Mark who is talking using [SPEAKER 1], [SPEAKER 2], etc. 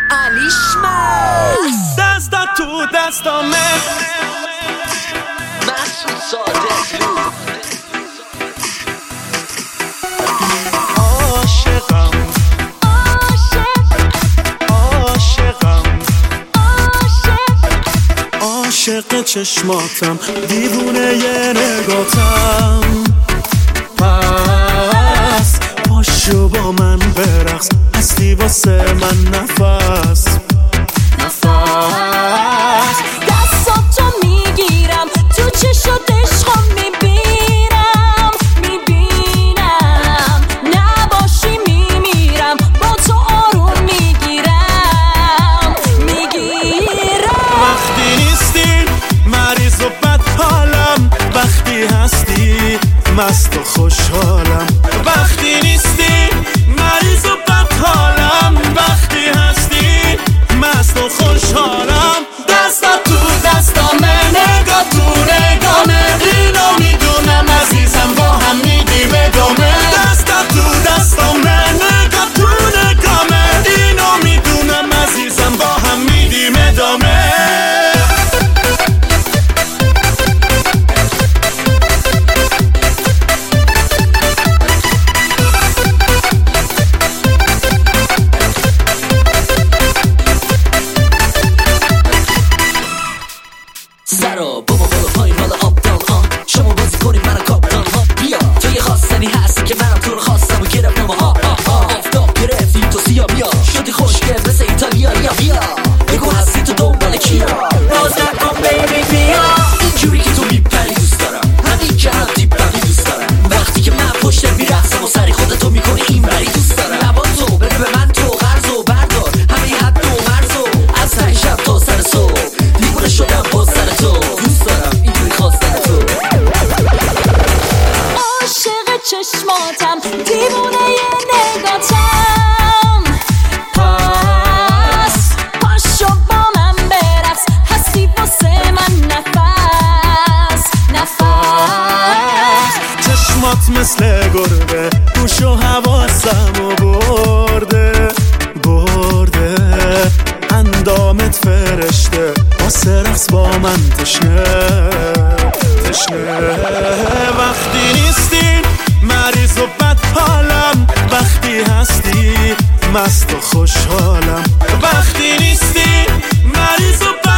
[SPEAKER 1] علیشمس
[SPEAKER 2] دستا تو دستامه
[SPEAKER 1] مسعود صادقلو
[SPEAKER 2] عاشقم عاشق چشماتم دیوونه ی نگاتم پس پاشو با من برقص هستی واسه من نفس
[SPEAKER 3] دستاتو میگیرم تو چشات عشقم میبینم نباشی میمیرم با تو آروم میگیرم
[SPEAKER 2] وقتی نیستی مریض و بد حالم وقتی هستی مست و خوشحالم وقتی نیستی مریض و بد حالم وقتی هستی مست و خوشحالم دستا تو دستامه نگاه تو نگامه اینو میدونم عزیزم با هم میدیم ادامه دستا تو دستامه نگاه تو نگامه اینو میدونم عزیزم با هم میدیم ادامه
[SPEAKER 1] سرا بابا بالا پایین بالا آب دان شما بازی کنید منو کاپتان ها بیا تو یه خواستنی هستی که منم تو رو خواستم و گرفتم و آفتاب گرفتی تو سیا بیا شدی خوشگل مثل ایتالیا بیا بگو هستی تو دنبال کیا باز نکن بیبی بیا اینجوری که تو میپری دوست دارم همین که هم دیپمی دوست دارم وقتی که من پشت میرقصم و سری خودتو میکنی این بری دوست دارم لباتو بده به من تو قرض و بردار همه حد و مرز و از سر شب تا سر صبح دیوونه شدم با سر تو دوست دارم اینجوری خواستن تو
[SPEAKER 3] عاشق چشماتم دیوونه ی نگاتم پس پاشو با من برقص هستی واسه من نفس
[SPEAKER 2] چشمات مثل گربه گوش و حواسم و برده اندامت فرشته واسه رقص با من تشنه وقتی نیستی مریض و بد حالم وقتی هستی مست و خوشحالم وقتی نیستی مریض و بد